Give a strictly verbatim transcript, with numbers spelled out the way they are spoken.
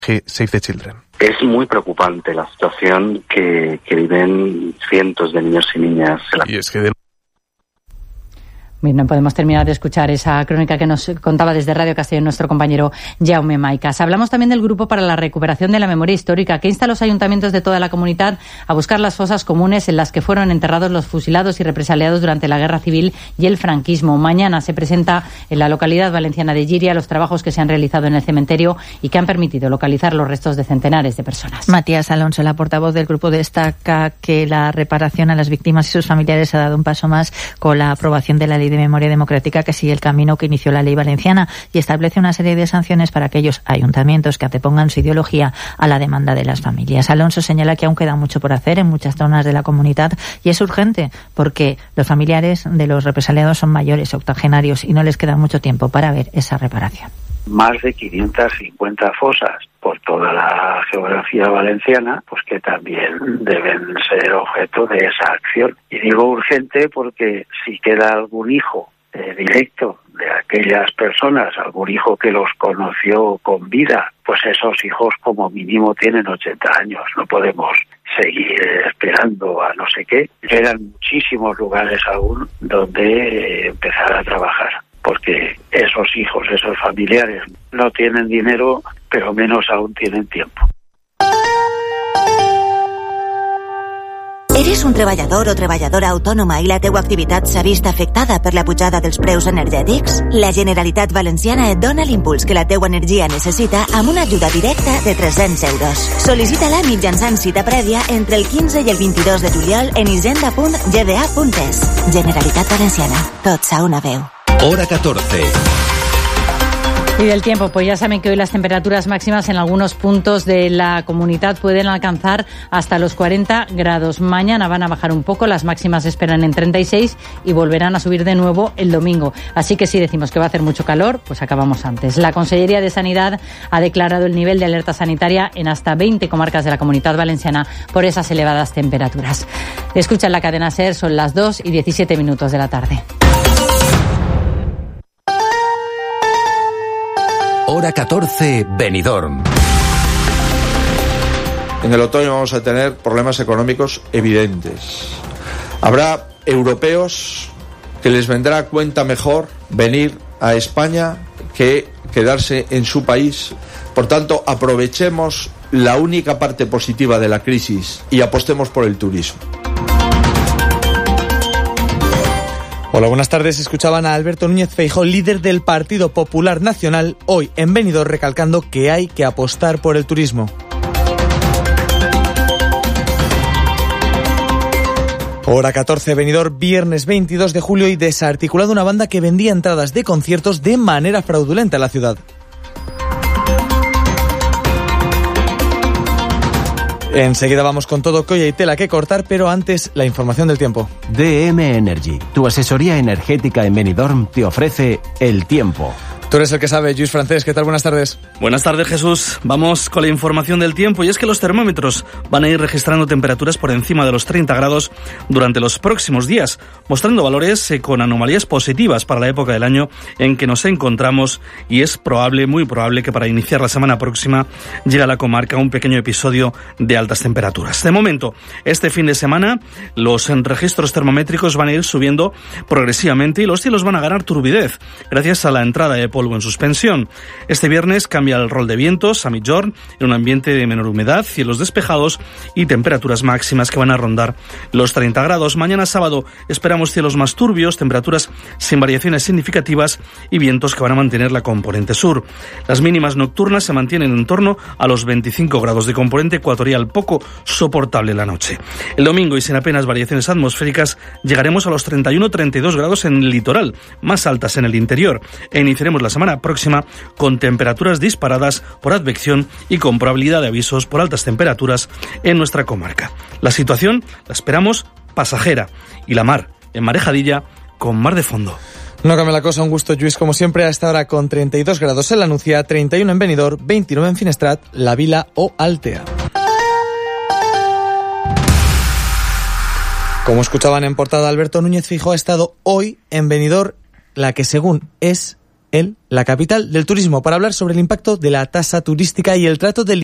Save the Children. Es muy preocupante la situación que, que viven cientos de niños y niñas. Y es que de... Bien, no podemos terminar de escuchar esa crónica que nos contaba desde Radio Castellón nuestro compañero Jaume Maicas. Hablamos también del Grupo para la Recuperación de la Memoria Histórica, que insta a los ayuntamientos de toda la comunidad a buscar las fosas comunes en las que fueron enterrados los fusilados y represaliados durante la Guerra Civil y el franquismo. Mañana se presenta en la localidad valenciana de Llíria los trabajos que se han realizado en el cementerio y que han permitido localizar los restos de centenares de personas. Matías Alonso, la portavoz del grupo, destaca que la reparación a las víctimas y sus familiares ha dado un paso más con la aprobación de la Ley de Memoria Democrática, que sigue el camino que inició la ley valenciana y establece una serie de sanciones para aquellos ayuntamientos que antepongan su ideología a la demanda de las familias. Alonso señala que aún queda mucho por hacer en muchas zonas de la comunidad y es urgente porque los familiares de los represaliados son mayores, octogenarios, y no les queda mucho tiempo para ver esa reparación. Más de quinientas cincuenta fosas por toda la geografía valenciana, pues que también deben ser objeto de esa acción. Y digo urgente porque si queda algún hijo eh, directo de aquellas personas, algún hijo que los conoció con vida, pues esos hijos como mínimo tienen ochenta años. No podemos seguir esperando a no sé qué. Quedan muchísimos lugares aún donde eh, empezar a trabajar, porque esos hijos, esos familiares no tienen dinero, pero menos aún tienen tiempo. Eres un treballador o treballadora autònoma i la teua activitat s'ha vist afectada per la pujada dels preus energètics? La Generalitat Valenciana et dona l'impuls que la teua energia necessita amb una ajuda directa de tres-cents euros. Sol·licita-la mitjançant cita prèvia entre el quinze i el vint-i-dos de juliol en hisenda punt g d a punt e s. Generalitat Valenciana. Tots a una veu. Hora catorce. Y del tiempo, pues ya saben que hoy las temperaturas máximas en algunos puntos de la comunidad pueden alcanzar hasta los cuarenta grados. Mañana van a bajar un poco, las máximas se esperan en treinta y seis y volverán a subir de nuevo el domingo. Así que si decimos que va a hacer mucho calor, pues acabamos antes. La Consellería de Sanidad ha declarado el nivel de alerta sanitaria en hasta veinte comarcas de la Comunidad Valenciana por esas elevadas temperaturas. Escuchan la cadena SER, son las dos y diecisiete minutos de la tarde. Hora catorce, Benidorm. En el otoño vamos a tener problemas económicos evidentes. Habrá europeos que les vendrá a cuenta mejor venir a España que quedarse en su país. Por tanto, aprovechemos la única parte positiva de la crisis y apostemos por el turismo. Hola, buenas tardes. Escuchaban a Alberto Núñez Feijóo, líder del Partido Popular Nacional, hoy en Benidorm, recalcando que hay que apostar por el turismo. Hora catorce, Benidorm, viernes veintidós de julio, y desarticulado una banda que vendía entradas de conciertos de manera fraudulenta en la ciudad. Enseguida vamos con todo, que hoy hay tela que cortar, pero antes la información del tiempo. D M Energy, tu asesoría energética en Benidorm, te ofrece el tiempo. Tú eres el que sabe, Lluís Francés. ¿Qué tal? Buenas tardes. Buenas tardes, Jesús. Vamos con la información del tiempo, y es que los termómetros van a ir registrando temperaturas por encima de los treinta grados durante los próximos días, mostrando valores eh, con anomalías positivas para la época del año en que nos encontramos, y es probable, muy probable, que para iniciar la semana próxima llegue a la comarca un pequeño episodio de altas temperaturas. De momento, este fin de semana los registros termométricos van a ir subiendo progresivamente y los cielos van a ganar turbidez gracias a la entrada de polvo en suspensión. Este viernes cambia el rol de vientos a migjorn en un ambiente de menor humedad, cielos despejados y temperaturas máximas que van a rondar los treinta grados. Mañana sábado esperamos cielos más turbios, temperaturas sin variaciones significativas y vientos que van a mantener la componente sur. Las mínimas nocturnas se mantienen en torno a los veinticinco grados, de componente ecuatorial poco soportable la noche. El domingo, y sin apenas variaciones atmosféricas, llegaremos a los treinta y uno a treinta y dos grados en el litoral, más altas en el interior, e iniciaremos la semana próxima con temperaturas disparadas por advección y con probabilidad de avisos por altas temperaturas en nuestra comarca. La situación la esperamos pasajera, y la mar en marejadilla con mar de fondo. No cambia la cosa, un gusto, Lluís, como siempre, a esta hora con treinta y dos grados en la Nucia, treinta y uno en Benidorm, veintinueve en Finestrat, La Vila o Altea. Como escuchaban en portada, Alberto Núñez Feijóo ha estado hoy en Benidorm, la que según es en la capital del turismo, para hablar sobre el impacto de la tasa turística y el trato del